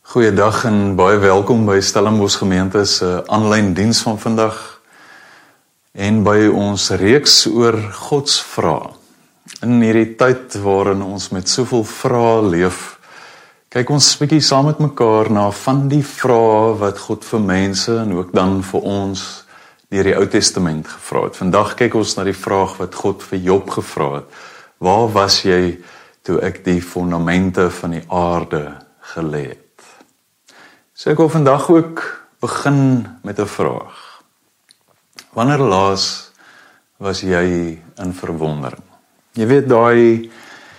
Goeiedag en baie welkom by Stellenbosch Gemeente se aanlyn diens van vandag en by ons reeks oor godsvrae. In hierdie tyd waarin ons met soveel vrae leef, kyk ons bietjie saam met mekaar na van die vrae wat God vir mense en ook dan vir ons deur die Ou Testament gevra het. Vandag kyk ons na die vraag wat God vir Job gevra het. Waar was jy toe ek die fondamente van die aarde gelê het? So ek wil vandag ook begin met 'n vraag. Wanneer laas was jy in verwondering? Jy weet daai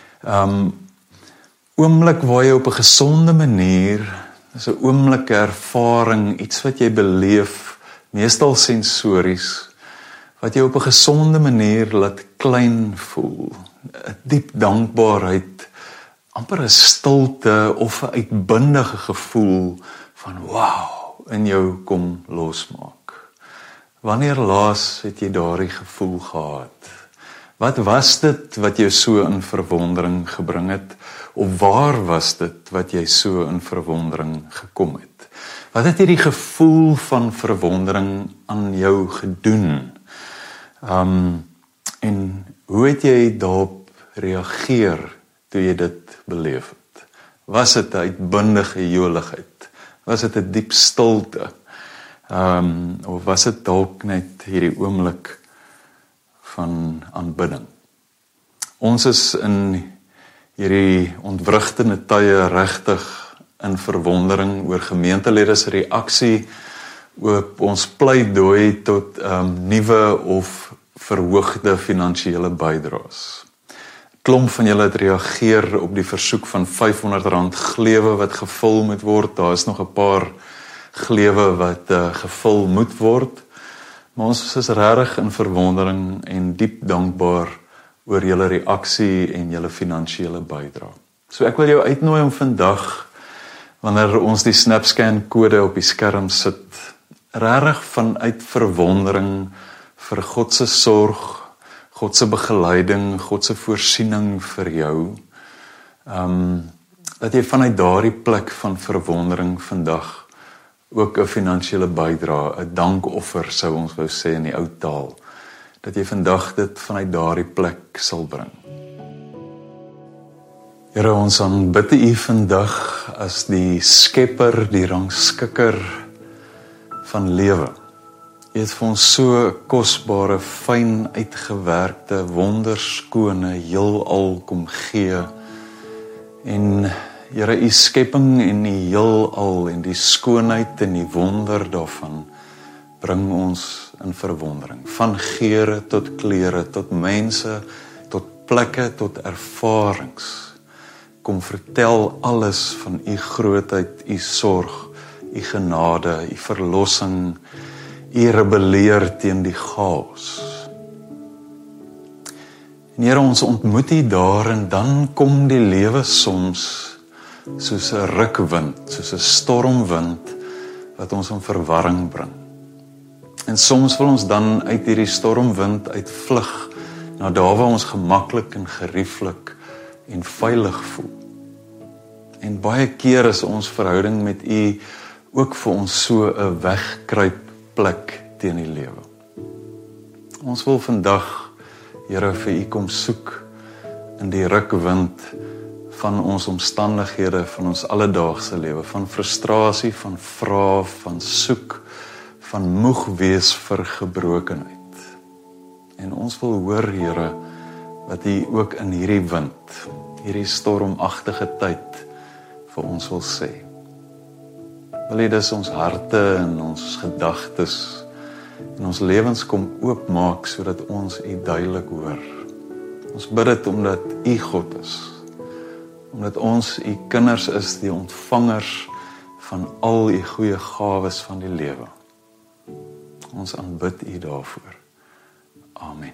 oomblik waar jy op 'n gesonde manier, dis 'n oomblike ervaring, iets wat jy beleef, meestal sensories, wat jy op 'n gesonde manier laat klein voel. 'n Diep dankbaarheid, amper 'n stilte of 'n uitbundige gevoel van wow, in jou kom losmaak. Wanneer laas het jy daardie gevoel gehad? Wat was dit wat jou so in verwondering gebring het? Of waar was dit wat jy so in verwondering gekom het? Wat het hierdie gevoel van verwondering aan jou gedoen? En hoe het jy daarop reageer toe jy dit beleef het? Was dit 'n uitbundige joligheid? Was dit 'n diep stilte? Of was dit dalk net hierdie oomblik van aanbidding? Ons is in hierdie ontwrigtende tye regtig in verwondering oor gemeentelede se reaksie op ons pleidooi tot nuwe of verhoogde finansiële bydraes. Klomp van julle het reageer op die versoek van R500 glewe wat gevul moet word. Daar is nog 'n paar glewe wat gevul moet word. Maar ons is regtig in verwondering en diep dankbaar oor julle reaksie en julle finansiële bydrae. So ek wil jou uitnooi om vandag, wanneer ons die SnapScan kode op die skerm sit, regtig vanuit verwondering vir God se sorg, God se begeleiding, God se voorsiening vir jou, dat jy vanuit daardie plek van verwondering vandag ook 'n finansiële bydrae, 'n dankoffer sou ons wou sê in die ou taal, dat jy vandag dit vanuit daardie plek sal bring. Here, ons aanbid U vandag as die skepper, die rangskikker van lewe. U het vir ons so 'n kosbare, fyn uitgewerkte, wonderskone heelal kom gee. En Here, U skepping en die heelal en die skoonheid en die wonder daarvan bring ons in verwondering. Van geure tot kleure, tot mense, tot plekke, tot ervarings. Kom vertel alles van U grootheid, U sorg, U genade, U verlossing, U rebelleer teen die chaos. En Here, ons ontmoet U daar en dan kom die lewe soms soos 'n rukwind, soos 'n stormwind wat ons in verwarring bring. En soms wil ons dan uit hierdie stormwind uitvlug na daar waar ons gemaklik en gerieflik en veilig voel. En baie keer is ons verhouding met U ook vir ons so 'n wegkruipplek teen die lewe. Ons wil vandag, Here, vir U kom soek in die rukwind van ons omstandighede, van ons alledaagse lewe, van frustrasie, van vrae, van soek, van moeg wees vir gebrokenheid. En ons wil hoor, Here, wat U ook in hierdie wind, hierdie stormagtige tyd vir ons wil sê. Wil U dis ons harte en ons gedagtes en ons lewens kom oopmaak sodat ons U duidelik hoor. Ons bid dit omdat U God is. Omdat ons U kinders is, die ontvangers van al U goeie gawes van die lewe. Ons aanbid U daarvoor. Amen.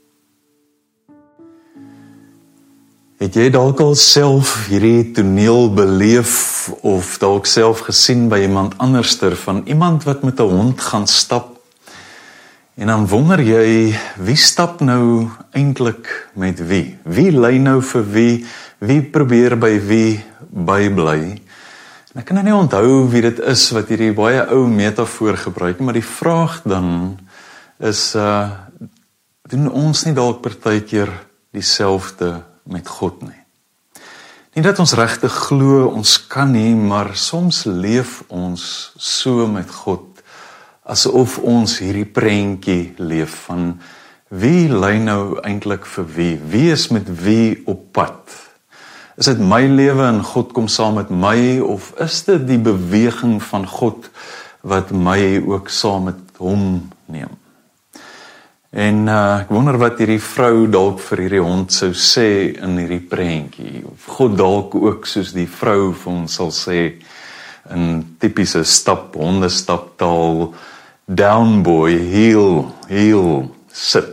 Het jy dalk al self hierdie toneel beleef of dalk self gesien by iemand anderster, van iemand wat met 'n hond gaan stap, en dan wonder jy, wie stap nou eintlik met wie? Wie lei nou vir wie? Wie probeer by wie bybly? En ek kan nie onthou wie dit is wat hierdie baie ou metafoor gebruik, maar die vraag dan is, doen ons nie dalk partykeer dieselfde met God nie? Nie dat ons regtig glo ons kan nie, maar soms leef ons so met God, asof ons hierdie prentjie leef van wie lei nou eintlik vir wie? Wie is met wie op pad? Is dit my lewe en God kom saam met my, of is dit die beweging van God wat my ook saam met hom neem? En ek wonder wat hierdie vrou dalk vir hierdie hond sou sê in hierdie prentjie, of God dalk ook soos die vrou vir ons sal sê in tipiese hondestaptaal, down boy, heel, sit.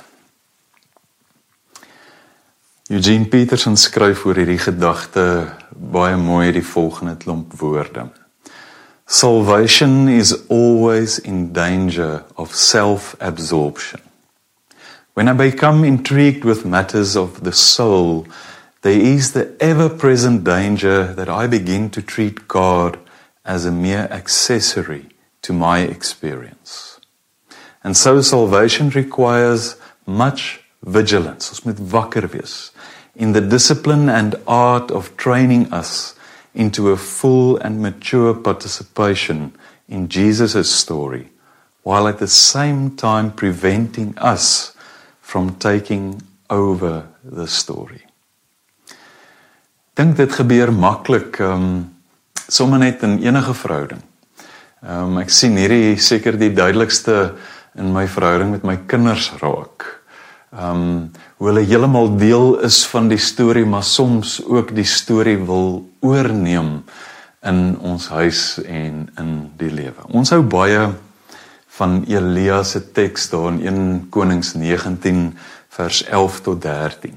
Eugene Peterson skryf oor hierdie gedagte baie mooi die volgende klomp woorde. Salvation is always in danger of self-absorption. When I become intrigued with matters of the soul, there is the ever-present danger that I begin to treat God as a mere accessory to my experience. And so salvation requires much vigilance. Ons moet wakker wees in the discipline and art of training us into a full and mature participation in Jesus' story, while at the same time preventing us from taking over the story. Ek dink dit gebeur maklik, sommer net in enige verhouding. Ek sien hierdie seker die duidelikste in my verhouding met my kinders raak. Hoe hulle heeltemal deel is van die storie, maar soms ook die storie wil oorneem in ons huis en in die lewe. Ons hou baie van Elia se teks daar in 1 Konings 19 vers 11 tot 13.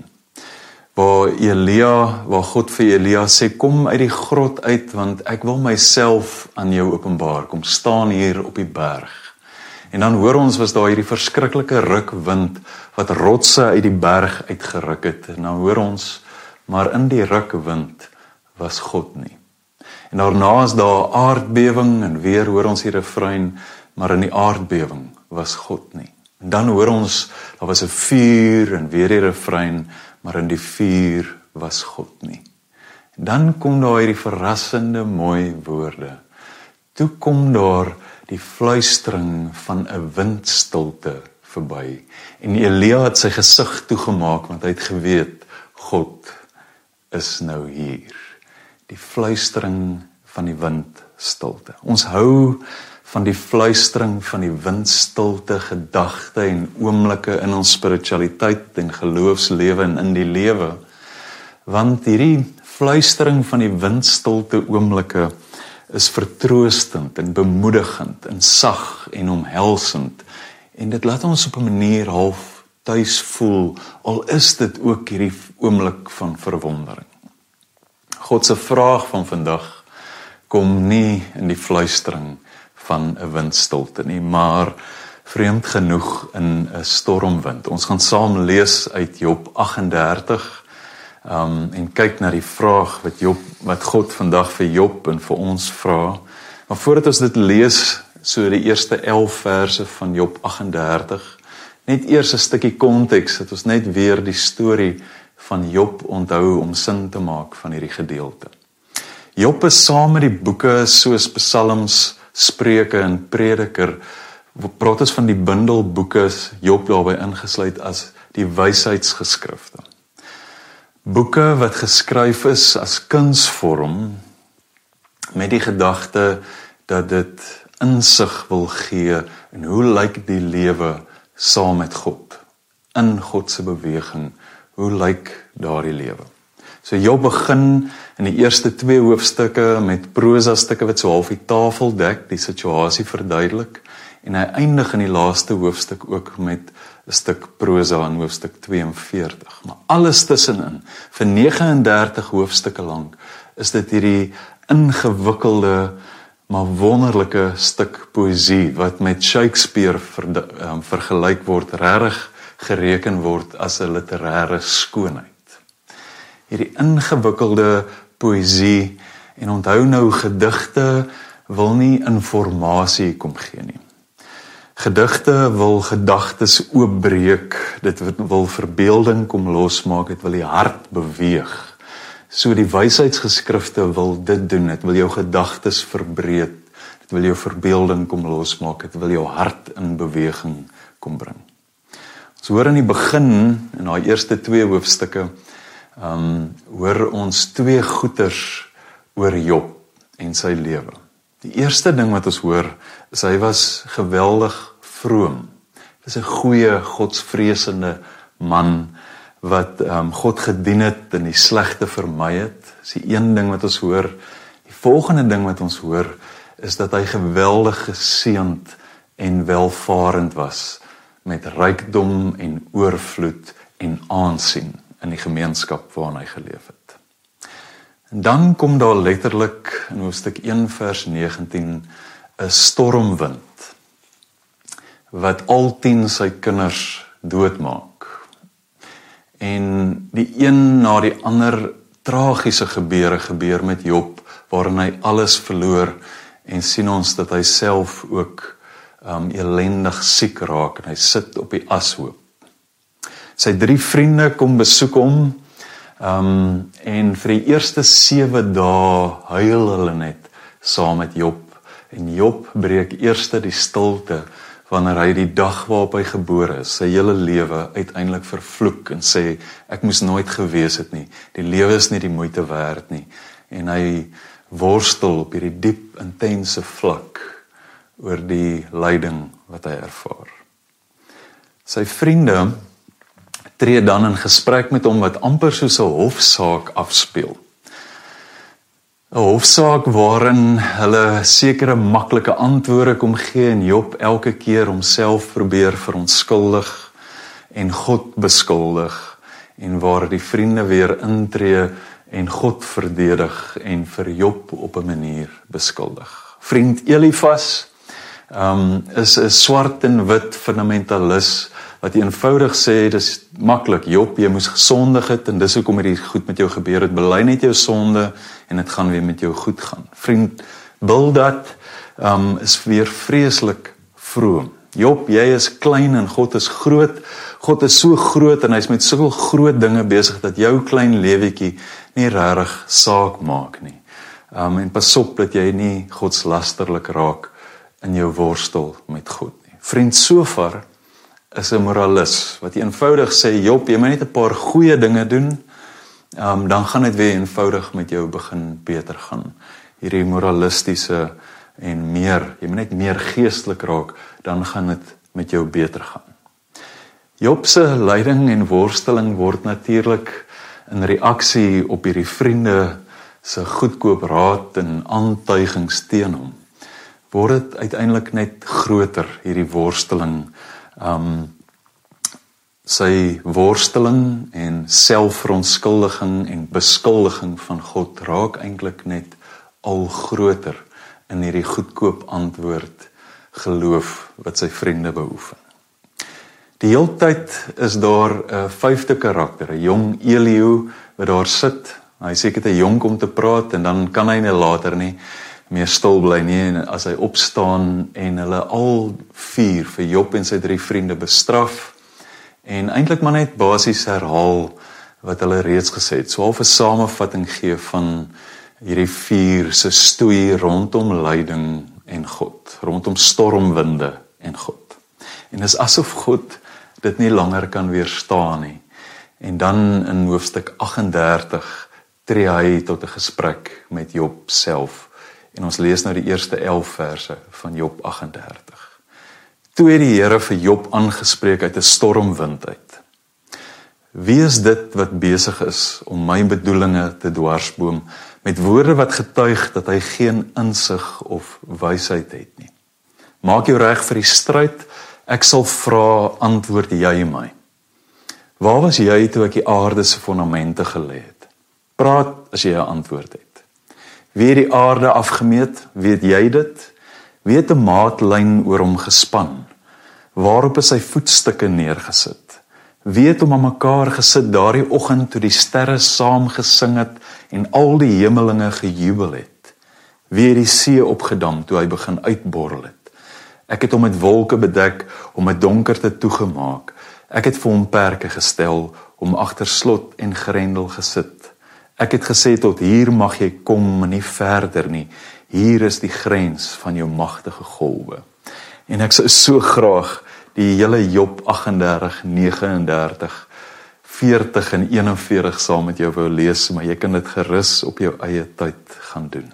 Waar God vir Elia sê, kom uit die grot uit, want ek wil myself aan jou openbaar, kom staan hier op die berg. En dan hoor ons was daar hierdie verskriklike rukwind wat rotse uit die berg uitgeruk het. En dan hoor ons, maar in die rukwind was God nie. En daarna is daar aardbewing en weer hoor ons die refrein, maar in die aardbewing was God nie. En dan hoor ons, daar was 'n vuur en weer die refrein, maar in die vuur was God nie. En dan kom daar hierdie verrassende mooi woorde. Toe kom daar die fluistering van 'n windstilte verby. En Elia het sy gesig toegemaak, want hy het geweet, God is nou hier. Die fluistering van die windstilte. Ons hou van die fluistering van die windstilte gedagte en oomblikke in ons spiritualiteit en geloofslewe en in die lewe. Want hierdie fluistering van die windstilte oomblikke is vertroostend en bemoedigend en sag en omhelsend. En dit laat ons op 'n manier half tuis voel, al is dit ook hierdie oomblik van verwondering. God se vraag van vandag kom nie in die fluistering van 'n windstilte nie, maar vreemd genoeg in 'n stormwind. Ons gaan saam lees uit Job 38 en kyk na die vraag wat God vandag vir Job en vir ons vra. Maar voordat ons dit lees, so die eerste 11 verse van Job 38, net eers 'n stukkie konteks, dat ons net weer die storie van Job onthou om sin te maak van hierdie gedeelte. Job is saam met die boeke soos Psalms, Spreuke en Prediker, praat ons van die bundel boeke, Job daarbey ingesluit as die wysheidsgeskrifte. Boeke wat geskryf is as kunsvorm met die gedagte dat dit insig wil gee en hoe lyk die lewe saam met God, in God se beweging, hoe lyk daardie lewe. So Job begin in die eerste 2 hoofstukke met prosa stukke wat so half die tafel dek, die situasie verduidelik, en hy eindig in die laaste hoofstuk ook met 'n stuk prosa in hoofstuk 42. Maar alles tussenin, vir 39 hoofstukke lank, is dit hierdie ingewikkelde, maar wonderlike stuk poësie, wat met Shakespeare vergelyk word, regtig gereken word as 'n literêre skoonheid. Hierdie ingewikkelde poësie En onthou nou, gedigte wil nie informasie kom gee nie. Gedigte wil gedagtes oopbreek, dit wil verbeelding kom losmaak, dit wil die hart beweeg. So die wysheidsgeskrifte wil dit doen, dit wil jou gedagtes verbreed, dit wil jou verbeelding kom losmaak, dit wil jou hart in beweging kom bring. Ons hoor in die begin, in daai eerste 2 hoofstukke, hoor ons 2 goeters oor Job en sy lewe. Die eerste ding wat ons hoor, is hy was geweldig vroom. Hy is 'n goeie, godsvreesende man, wat God gedien het en die slegte vermy het. Dis die een ding wat ons hoor. Die volgende ding wat ons hoor, is dat hy geweldig geseënd en welvarend was, met rykdom en oorvloed en aansien in die gemeenskap waarin hy geleef het. En dan kom daar letterlik in hoofstuk 1 vers 19 'n stormwind wat al 10 sy kinders doodmaak. En die een na die ander tragiese gebeure gebeur met Job, waarin hy alles verloor, en sien ons dat hy self ook elendig siek raak, en hy sit op die ashoop. Sy 3 vriende kom besoek hom, en vir die eerste 7 dae huil hulle net saam met Job. En Job breek eers die stilte wanneer hy die dag waarop hy gebore is, sy hele lewe uiteindelik vervloek en sê, ek moes nooit gewees het nie, die lewe is nie die moeite werd nie. En hy worstel op hierdie diep, intense vlak oor die lyding wat hy ervaar. Sy vriende tree dan in gesprek met hom wat amper soos 'n hofsaak afspeel. 'n Hofsaak waarin hulle sekere maklike antwoorde kom gee en Job elke keer homself probeer verontskuldig en God beskuldig, en waar die vriende weer intree en God verdedig en vir Job op 'n manier beskuldig. Vriend Elifas is 'n swart en wit fundamentalis wat eenvoudig sê, dis maklik, Job, jy moes gesondig het en dis hoekom hierdie goed met jou gebeur het, bely net jou sonde en dit gaan weer met jou goed gaan. Vriend Bildad is weer vreeslik vroom. Job, jy is klein en God is groot. God is so groot en hy is met soveel groot dinge besig dat jou klein lewetjie nie regtig saak maak nie. En pas op dat jy nie godslasterlik raak in jou worstel met God nie. Vriend Sofar is 'n moralis wat eenvoudig sê, Job, jy moet net 'n paar goeie dinge doen, dan gaan dit weer eenvoudig met jou begin beter gaan. Hierdie moralistiese en jy moet net meer geestelik raak, dan gaan dit met jou beter gaan. Job se lyding en worsteling word natuurlik in reaksie op hierdie vriende se goedkoop raad en aantuigings teen hom, word dit uiteindelik net groter, hierdie worsteling. Sy worsteling en selfverontskuldiging en beskuldiging van God raak eintlik net al groter in hierdie goedkoop antwoord geloof wat sy vriende beoefen. Die hele tyd is daar 'n 5de karakter, 'n jong Elihu wat daar sit. Hy sê dit 'n jonk om te praat en dan kan hy nie later nie meer stil bly nie, en as hy opstaan en hulle al 4 vir Job en sy 3 vriende bestraf en eintlik maar net basies herhaal wat hulle reeds gesê het, so half 'n samevatting gee van hierdie 4 se stoei rondom lyding en God, rondom stormwinde en God. En dis asof God dit nie langer kan weerstaan nie. En dan in hoofstuk 38 tree hy tot 'n gesprek met Job self. En ons lees nou die eerste 11 verse van Job 38. Toe het die Here vir Job aangespreek uit 'n stormwind uit. Wie is dit wat besig is om my bedoelinge te dwarsboom, met woorde wat getuig dat hy geen insig of wysheid het nie? Maak jou reg vir die stryd, ek sal vra, antwoord jy my. Waar was jy toe ek die aarde se fondamente gelê het? Praat as jy 'n antwoord het. Wie het die aarde afgemeet, weet jy dit? Wie het 'n maatlyn oor hom gespan? Waarop is sy voetstukke neergesit? Wie het hom aan mekaar gesit daardie oggend toe die sterre saam gesing het en al die hemelinge gejubel het. Wie het die see opgedam toe hy begin uitborrel het? Ek het hom met wolke bedek, om met donkerte toegemaak. Ek het vir hom perke gestel, om agter slot en grendel gesit. Ek het gesê, tot hier mag jy kom, maar nie verder nie. Hier is die grens van jou magtige golwe. En ek sou so graag die hele Job 38, 39, 40 en 41 saam met jou wou lees, maar jy kan dit gerus op jou eie tyd gaan doen.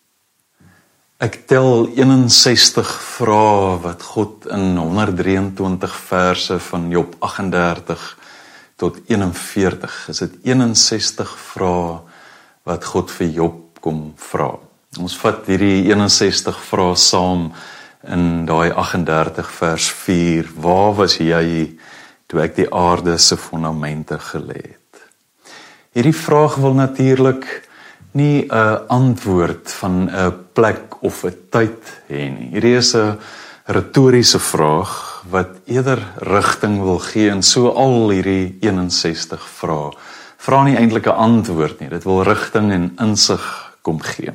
Ek tel 61 vrae wat God in 123 verse van Job 38 tot 41, is dit 61 vrae wat God vir Job kom vra. Ons vat hierdie 61 vrae saam in daai 38 vers 4. Waar was jy toe ek die aarde se fondamente gelê het? Hierdie vraag wil natuurlik nie 'n antwoord van 'n plek of 'n tyd hê nie. Hierdie is 'n retoriese vraag wat eerder rigting wil gee en so al hierdie 61 vrae. Vra nie eintlik 'n antwoord nie, dit wil rigting en insig kom gee.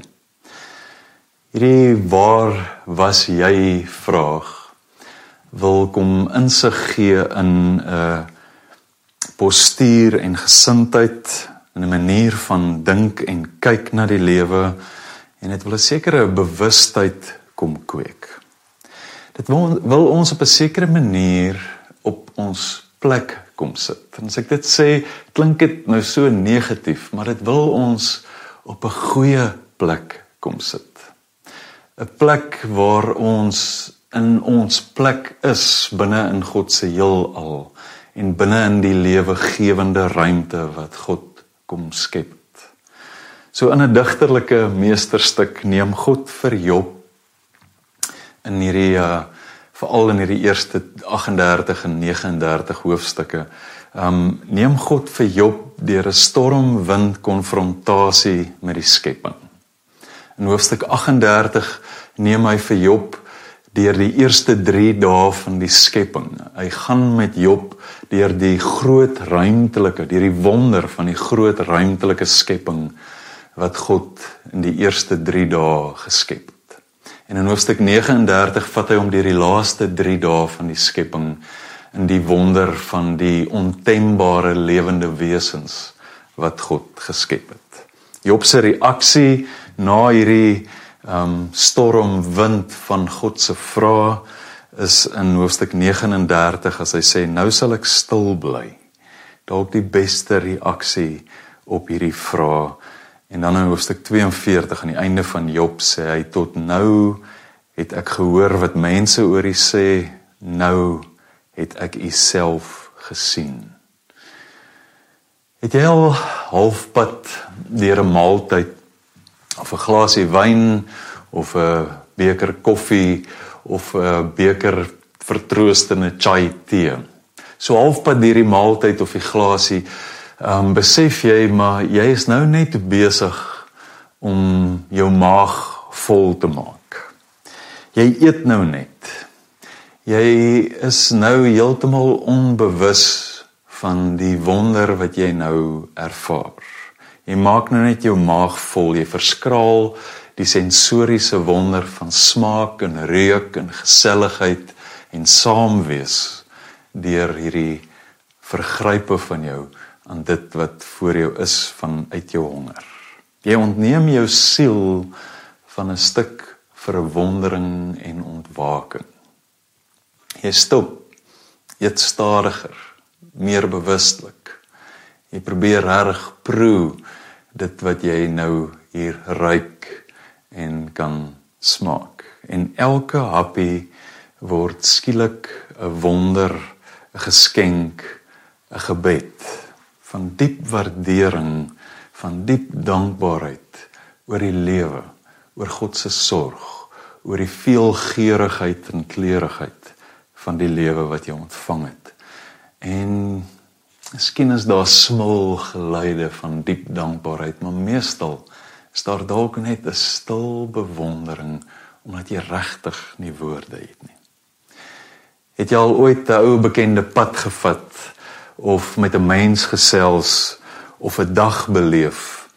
Hierdie waar was jy vraag wil kom insig gee in 'n postuur en gesindheid, in 'n manier van dink en kyk na die lewe, en dit wil 'n sekere bewustheid kom kweek. Dit wil ons op 'n sekere manier op ons plek kom sit. En as ek dit sê, klink dit nou so negatief, maar dit wil ons op 'n goeie plek kom sit. 'n Plek waar ons in ons plek is binne in God se heelal en binne in die lewegewende ruimte wat God kom skep het. So in 'n digterlike meesterstuk neem God vir Job in hierdie veral in hierdie eerste 38 en 39 hoofstukke, neem God vir Job deur 'n stormwind konfrontasie met die skepping. In hoofstuk 38 neem hy vir Job deur die eerste 3 dae van die skepping. Hy gaan met Job deur die groot ruimtelike, deur die wonder van die groot ruimtelike skepping wat God in die eerste 3 dae geskep het. En in hoofstuk 39 vat hy hom deur die laaste 3 dae van die skepping in die wonder van die ontembare lewende wesens wat God geskep het. Job se reaksie na hierdie stormwind van God se vrae is in hoofstuk 39 as hy sê, nou sal ek stil bly. Dalk die beste reaksie op hierdie vrae. En dan in hoofstuk 42 aan die einde van Job sê hy, tot nou het ek gehoor wat mense oor U sê, nou het ek U self gesien. Het jy al halfpad deur 'n maaltyd of 'n glasie wyn of 'n beker koffie of 'n beker vertroostende chai tee. So halfpad deur die maaltyd of die glasie, besef jy, maar jy is nou net besig om jou maag vol te maak. Jy eet nou net. Jy is nou heeltemal onbewus van die wonder wat jy nou ervaar. Jy maak nou net jou maag vol, jy verskraal die sensoriese wonder van smaak en reuk en geselligheid en saamwees deur hierdie vergrype van jou aan dit wat voor jou is vanuit jou honger. Jy ontneem jou siel van 'n stuk verwondering en ontwaking. Jy stop, jy eet stadiger, meer bewustelik. Jy probeer reg proe dit wat jy nou hier ruik en kan smaak. En elke happie word skielik 'n wonder, 'n geskenk, 'n gebed van diep waardering, van diep dankbaarheid oor die lewe, oor God se sorg, oor die veelgeurigheid en kleurigheid van die lewe wat jy ontvang het. En miskien is daar smil geluide van diep dankbaarheid, maar meestal is daar dalk net 'n stil bewondering, omdat jy regtig nie woorde het nie. Het jy al ooit 'n ou bekende pad gevat, of met 'n mens gesels, of 'n dag beleef,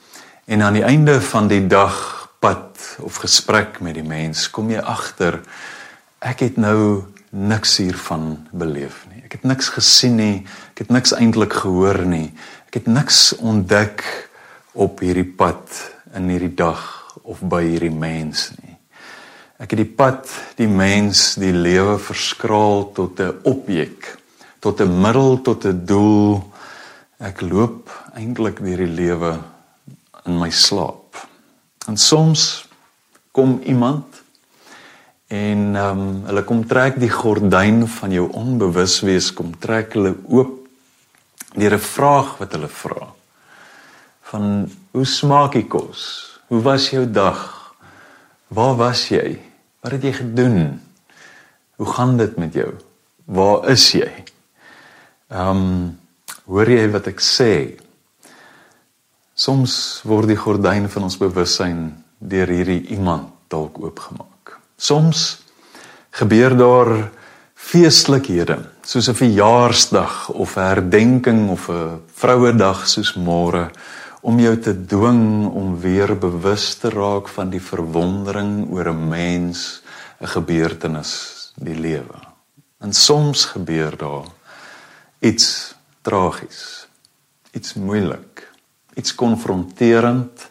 En aan die einde van die dag, pad of gesprek met die mens, kom jy agter, ek het nou niks hiervan beleef nie. Ek het niks gesien nie, ek het niks eintlik gehoor nie. Ek het niks ontdek op hierdie pad, in hierdie dag, of by hierdie mens nie. Ek het die pad, die mens, die lewe verskraal tot 'n objek, tot 'n middel, tot 'n doel. Ek loop eintlik deur die lewe in my slaap. En soms kom iemand en hulle kom trek die gordyn van jou onbewuswees, kom trek hulle oop deur 'n vraag wat hulle vra. Van, hoe smaak die kos? Hoe was jou dag? Waar was jy? Wat het jy gedoen? Hoe gaan dit met jou? Waar is jy? Hoor jy wat ek sê? Soms word die gordyn van ons bewussyn deur hierdie iemand dalk oopgemaak. Soms gebeur daar feestelikhede, soos 'n verjaarsdag of 'n herdenking of 'n vrouedag soos môre, om jou te dwing om weer bewus te raak van die verwondering oor 'n mens, 'n gebeurtenis, die lewe. En soms gebeur daar iets tragies, iets moeilik, iets konfronterend,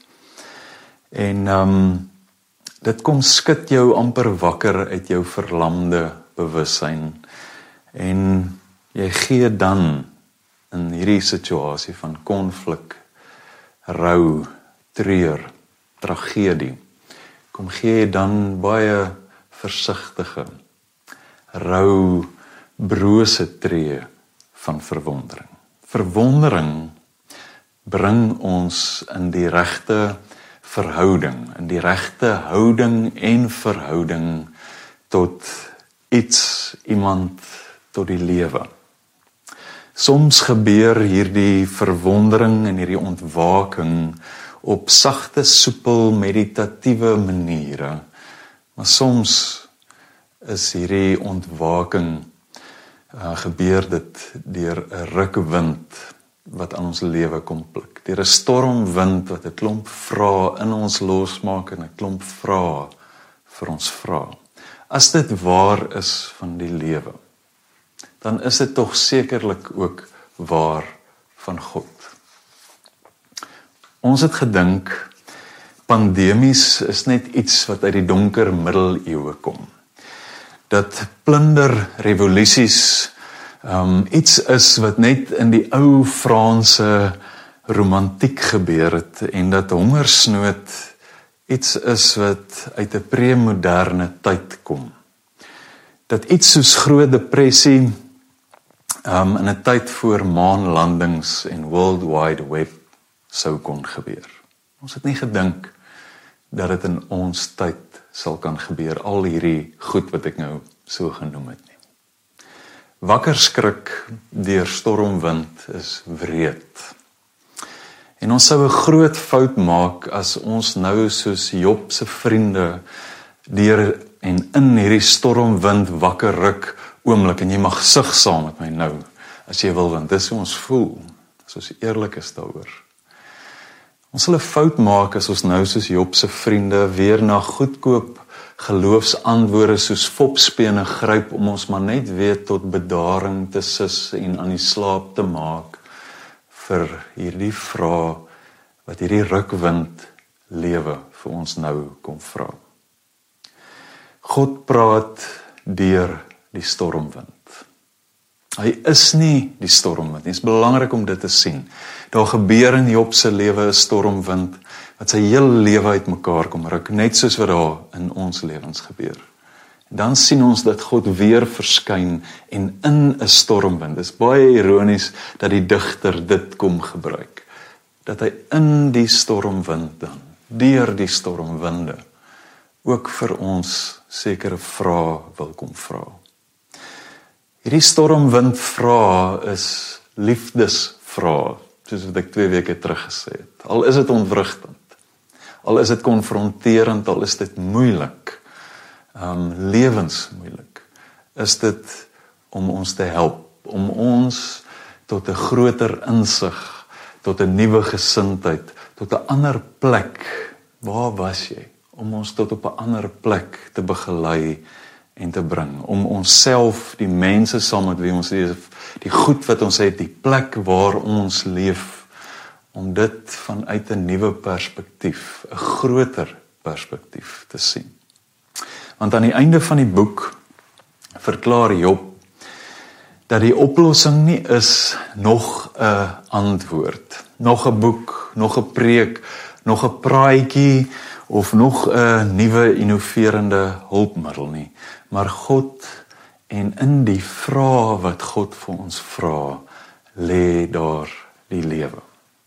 en dit kom skud jou amper wakker uit jou verlamde bewussyn, en jy gee dan in hierdie situasie van konflik, rou, treur, tragedie, kom gee jy dan baie versigtige, rou, brose tree van verwondering. Verwondering bring ons in die regte verhouding, in die regte houding en verhouding tot iets, iemand, tot die lewe. Soms gebeur hierdie verwondering en hierdie ontwaking op sagte, soepel, meditatiewe maniere, maar soms is hierdie ontwaking, gebeur dit deur 'n rukwind wat aan ons lewe kom pluk, deur 'n stormwind wat 'n klomp vrae in ons losmaak en 'n klomp vrae vir ons vra. As dit waar is van die lewe, dan is dit tog sekerlik ook waar van God. Ons het gedink, pandemies is net iets wat uit die donker middeleeue kom. Dat plunder revolusies iets is wat net in die ou Franse romantiek gebeur het, en dat hongersnood iets is wat uit 'n premoderne tyd kom. Dat iets soos Groot Depressie in 'n tyd voor maanlandings en World Wide Web sou kon gebeur. Ons het nie gedink dat dit in ons tyd sal kan gebeur, al hierdie goed wat ek nou so genoem het nie. Wakker skrik deur stormwind is wreed. En ons sou 'n groot fout maak as ons nou soos Job se vriende deur en in hierdie stormwind wakker ruk oomblik, en jy mag sug saam met my nou, as jy wil, want dis hoe ons voel, as ons eerlik is daaroor. Ons sal 'n fout maak as ons nou soos Job se vriende weer na goedkoop geloofsantwoorde soos fopspene gryp om ons maar net weer tot bedaring te sis en aan die slaap te maak vir hierdie vrae wat hierdie rukwind lewe vir ons nou kom vra. God praat deur die stormwind. Hy is nie die stormwind. Dit is belangrik om dit te sien. Daar gebeur in Job se lewe 'n stormwind wat sy hele lewe uitmekaar kom ruk, net soos wat daar in ons lewens gebeur. En dan sien ons dat God weer verskyn en in 'n stormwind. Dit is baie ironies dat die digter dit kom gebruik. Dat hy in die stormwind dan, deur die stormwinde, ook vir ons sekere vrae wil kom vra. Hierdie stormwind vrae is liefdesvrae, soos wat ek 2 weke terug gesê het. Al is dit ontwrigtend, al is dit konfronterend, al is dit moeilik, lewensmoeilik, is dit om ons te help, om ons tot 'n groter insig, tot 'n nuwe gesindheid, tot 'n ander plek. Waar was jy? Om ons tot op 'n ander plek te begelei en te bring, om onsself, die mense saam met wie ons leef, die goed wat ons het, die plek waar ons leef, om dit vanuit 'n nuwe perspektief, 'n groter perspektief te sien. Want aan die einde van die boek verklaar Job dat die oplossing nie is nog 'n antwoord, nog 'n boek, nog 'n preek, nog 'n praatjie of nog 'n nuwe innoverende hulpmiddel nie, maar God, en in die vrae wat God vir ons vra, lê daar die lewe.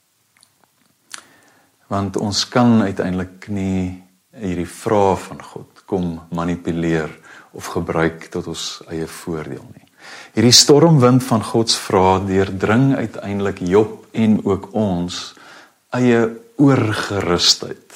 Want ons kan uiteindelik nie hierdie vrae van God kom manipuleer of gebruik tot ons eie voordeel nie. Hierdie stormwind van Gods vrae deurdring uiteindelik Job en ook ons eie oorgerusheid.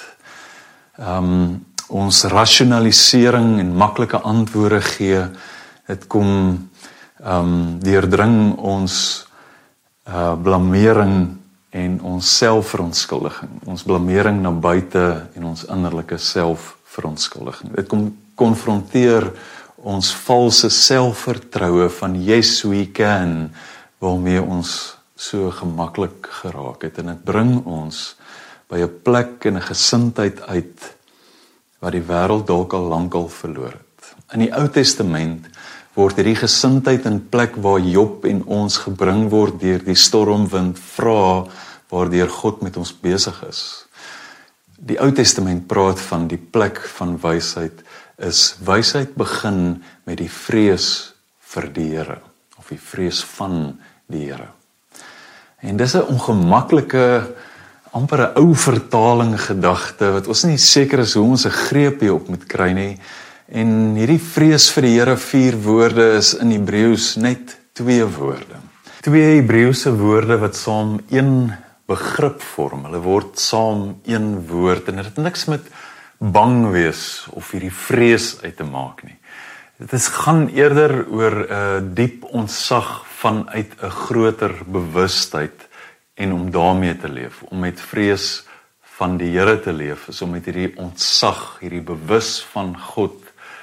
Ons rasionalisering en maklike antwoorde gee, dit kom deurdring ons blamering en ons selfverontskuldiging, ons blamering na buite en ons innerlike selfverontskuldiging. Dit kom konfronteer ons valse selfvertroue van yes we can, waarmee ons so gemaklik geraak het, en dit bring ons by 'n plek en 'n gesindheid uit wat die wêreld dalk al lankal verloor het. In die Ou Testament word hierdie gesindheid in plek waar Job en ons gebring word deur die stormwind vra waardeur God met ons besig is. Die Ou Testament praat van die plek van wysheid, is wysheid begin met die vrees vir die Here, of die vrees van die Here. En dis 'n ongemaklike, amper 'n ou vertaling gedagte, wat ons nie seker is hoe ons 'n greep hierop moet kry nie. En hierdie vrees vir die Here, 4 woorde, is in Hebreëus net 2 woorde. 2 Hebreëse woorde wat saam een begrip vorm. Hulle word saam een woord, en dit het niks met bang wees of hierdie vrees uit te maak nie. Dit gaan eerder oor 'n diep ontzag vanuit 'n groter bewustheid en om daarmee te leef, om met vrees van die Here te leef, is om met hierdie ontzag, hierdie bewus van God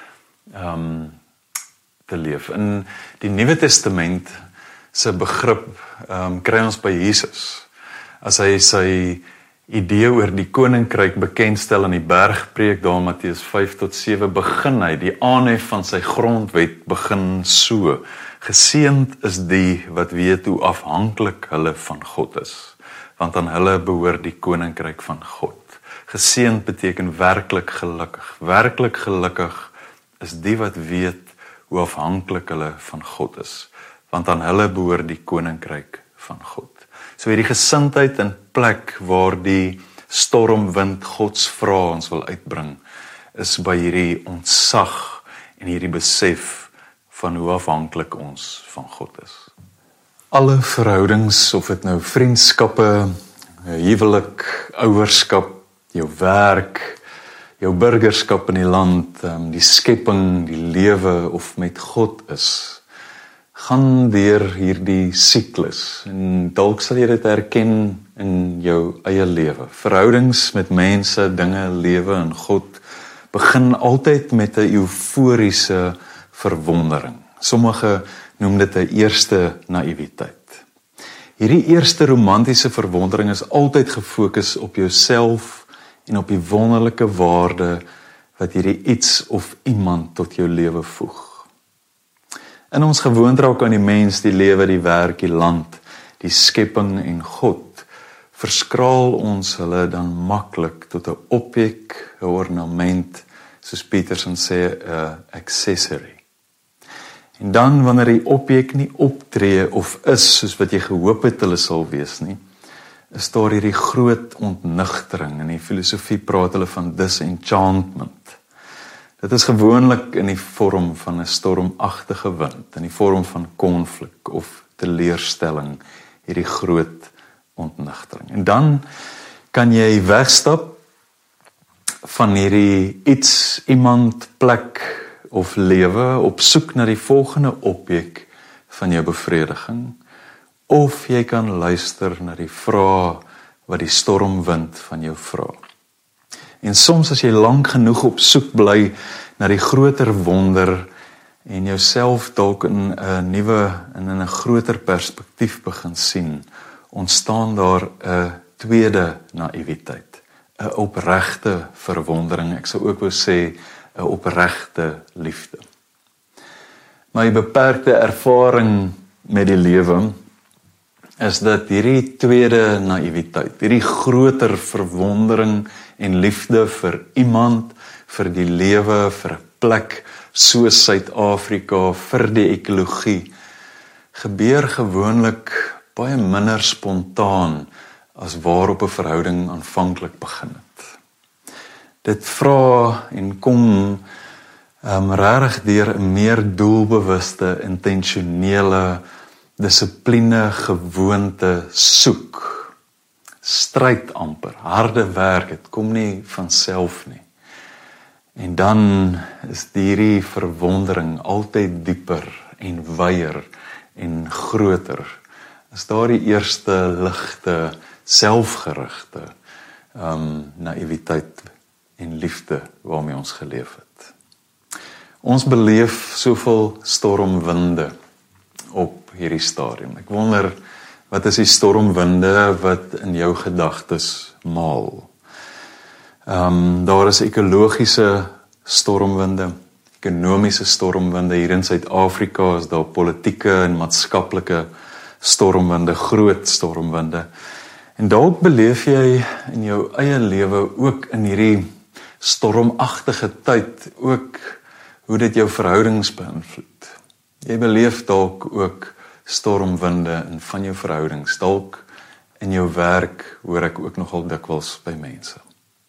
te leef. In die Nuwe Testament se begrip kry ons by Jesus. As hy sy idee oor die koninkryk bekendstel in die bergpreek daar in Matteus 5-7, begin hy, die aanhef van sy grondwet begin so: geseënd is die wat weet hoe afhanklik hulle van God is, want aan hulle behoort die koninkryk van God. Geseënd beteken werklik gelukkig. Werklik gelukkig is die wat weet hoe afhanklik hulle van God is, want aan hulle behoort die koninkryk van God. So hierdie gesindheid in plek waar die stormwind Gods vrae ons wil uitbring, is by hierdie ontzag en hierdie besef van hoe afhanklik ons van God is. Alle verhoudings, of dit nou vriendskappe, huwelik, ouerskap, jou werk, jou burgerskap in die land, die skepping, die lewe of met God is, gaan deur hierdie siklus, en dalk sal jy dit herken in jou eie lewe. Verhoudings met mense, dinge, lewe en God begin altyd met 'n euforiese verwondering. Sommige noem dit 'n eerste naïwiteit. Hierdie eerste romantiese verwondering is altyd gefokus op jouself en op die wonderlike waarde wat hierdie iets of iemand tot jou lewe voeg. In ons gewoontraak aan die mens, die lewe, die werk, die land, die skepping en God, verskraal ons hulle dan maklik tot 'n objek, 'n ornament, soos Peterson sê, 'n accessory. En dan wanneer die objek nie optree of is soos wat jy gehoop het hulle sal wees nie, is daar hierdie groot ontnigtering. In die filosofie praat hulle van disenchantment. Dit is gewoonlik in die vorm van 'n stormagtige wind, in die vorm van konflik of teleurstelling, hierdie groot ontnigtering. En dan kan jy wegstap van hierdie iets, iemand, plek of lewe op soek na die volgende objek van jou bevrediging, of jy kan luister na die vraag wat die stormwind van jou vra. En soms as jy lank genoeg op soek bly na die groter wonder en jouself dalk in 'n nuwe en in 'n groter perspektief begin sien, ontstaan daar 'n tweede naïwiteit, 'n opregte verwondering, ek sou ook wou sê 'n opregte liefde. My beperkte ervaring met die lewe is dat hierdie tweede naïwiteit, hierdie groter verwondering en liefde vir iemand, vir die lewe, vir 'n plek soos Suid-Afrika, vir die ekologie, gebeur gewoonlik baie minder spontaan as waarop 'n verhouding aanvanklik begin het. Dit vra en kom regtig deur 'n meer doelbewuste, intentionele, dissipline, gewoonte soek. Stryd amper, harde werk, dit kom nie van self nie. En dan is hierdie verwondering altyd dieper en wyer en groter. Is daar die eerste ligte, selfgerigte naïwiteit en liefde waarmee ons geleef het. Ons beleef soveel stormwinde op hierdie stadium. Ek wonder, wat is die stormwinde wat in jou gedagtes maal? Daar is ekologiese stormwinde, ekonomiese stormwinde. Hier in Suid-Afrika is daar politieke en maatskaplike stormwinde, groot stormwinde. En dalk beleef jy in jou eie lewe ook in hierdie stormagtige tyd ook hoe dit jou verhoudings beïnvloed. Jy beleef dalk ook stormwinde in van jou verhoudings, dalk in jou werk, hoor ek ook nogal dikwels by mense.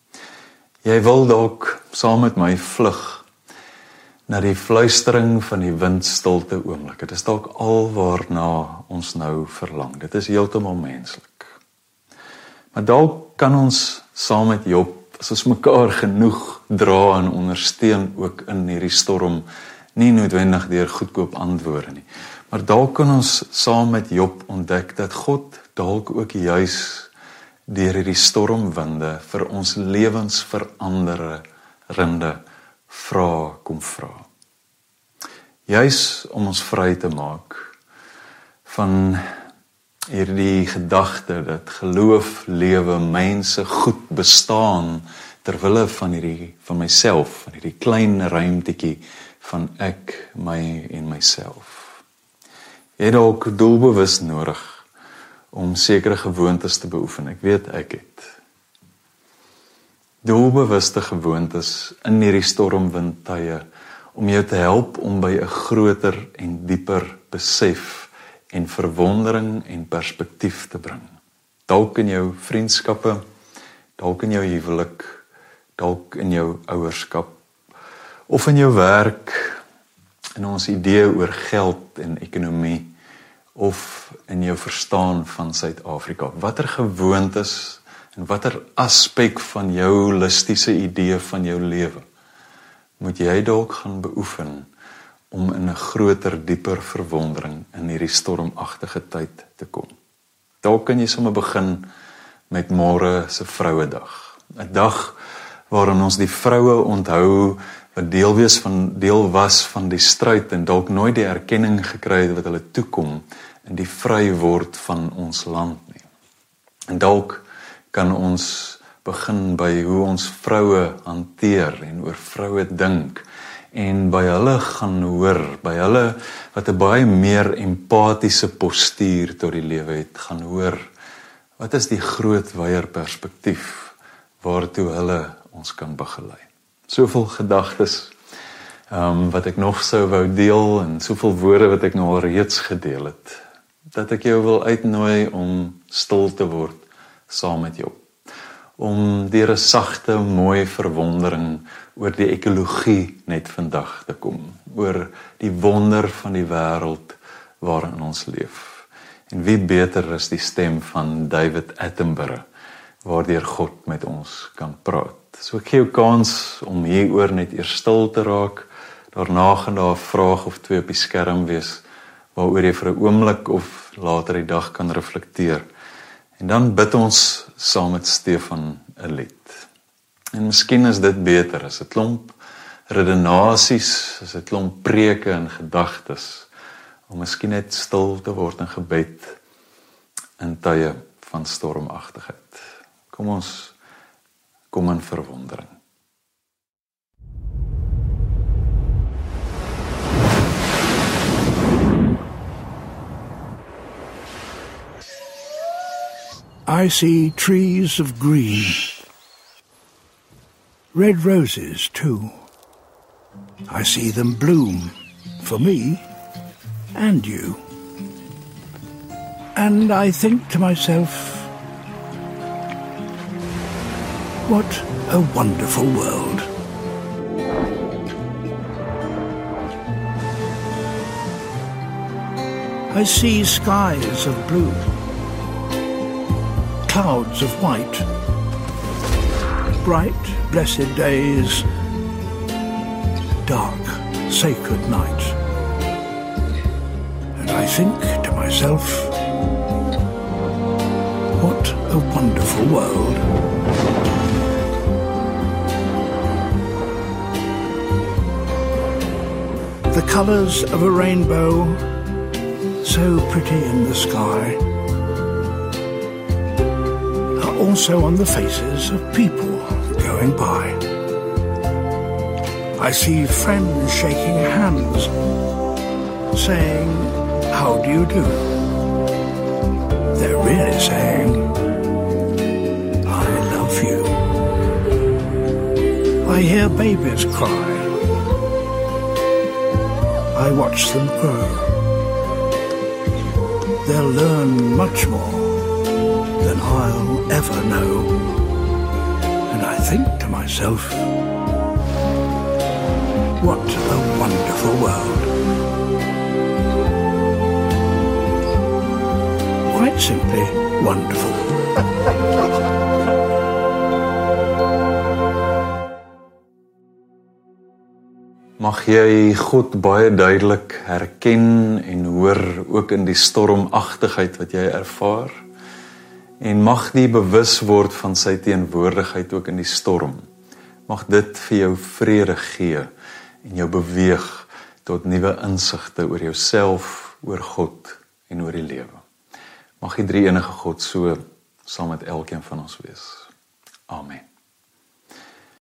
Jy wil dalk saam met my vlug na die fluistering van die windstilte oomblik. Dit is dalk al waarna ons nou verlang. Dit is heeltemal menslik. Maar dalk kan ons saam met Job, as ons mekaar genoeg dra en ondersteun ook in hierdie storm, nie noodwendig deur goedkoop antwoorde nie. Maar dalk kan ons saam met Job ontdek dat God dalk ook juis deur hierdie stormwinde vir ons lewensveranderende vrae kom vra. Juis om ons vry te maak van hierdie gedagte dat geloof, lewe, mense goed bestaan terwille van myself, van hierdie klein ruimtetjie van ek, my en myself. Jy het ook doelbewus nodig om sekere gewoontes te beoefen. Ek weet ek het. Doelbewuste gewoontes in hierdie stormwindtye om jou te help om by 'n groter en dieper besef en verwondering en perspektief te bring. Dalk in jou vriendskappe, dalk in jou huwelik, dalk in jou ouerskap, of in jou werk, in ons idee oor geld en ekonomie, of in jou verstaan van Suid-Afrika. Watter gewoontes en watter aspek van jou holistiese idee van jou lewe moet jy dalk gaan beoefen om in 'n groter, dieper verwondering in hierdie stormagtige tyd te kom. Dalk kan jy sommer begin met môre se Vrouedag. 'n Dag waarin ons die vroue onthou wat deel was van die stryd en dalk nooit die erkenning gekry het wat hulle toekom in die vry word van ons land nie. En dalk kan ons begin by hoe ons vroue hanteer en oor vroue dink en by hulle gaan hoor, by hulle wat 'n baie meer empatiese postuur tot die lewe het, gaan hoor wat is die groot wyeer perspektief waartoe hulle ons kan begelei. Soveel gedagtes wat ek nog sou wou deel en soveel woorde wat ek nou al reeds gedeel het, dat ek jou wil uitnooi om stil te word saam met jou. Om deur 'n sagte, mooi verwondering oor die ekologie net vandag te kom, oor die wonder van die wêreld waarin ons leef. En wie beter is die stem van David Attenborough, waardeur God met ons kan praat. So ek gee jou kans om hieroor net eers stil te raak, daarna gaan daar 'n vraag of twee op die skerm wees, waaroor jy vir 'n oomblik of later die dag kan reflekteer. En dan bid ons saam met Stefan 'n lied. En miskien is dit beter as 'n klomp redenasies, as 'n klomp preke en gedagtes, om miskien net stil te word in gebed in tye van stormagtigheid. Kom ons kom in verwondering. I see trees of green, red roses too. I see them bloom for me and you. And I think to myself, what a wonderful world. I see skies of blue, clouds of white, bright, blessed days, dark, sacred night. And I think to myself, what a wonderful world. The colours of a rainbow, so pretty in the sky, also on the faces of people going by. I see friends shaking hands, saying, how do you do? They're really saying, I love you. I hear babies cry. I watch them grow. They'll learn much more than I'll ever know. And I think to myself, what a wonderful world. Quite simply wonderful. Mag jy God baie duidelik herken en hoor ook in die stormagtigheid wat jy ervaar. En mag die bewus word van sy teenwoordigheid ook in die storm. Mag dit vir jou vrede gee en jou beweeg tot nuwe insigte oor jouself, oor God en oor die lewe. Mag die drie enige God so saam met elkeen van ons wees. Amen.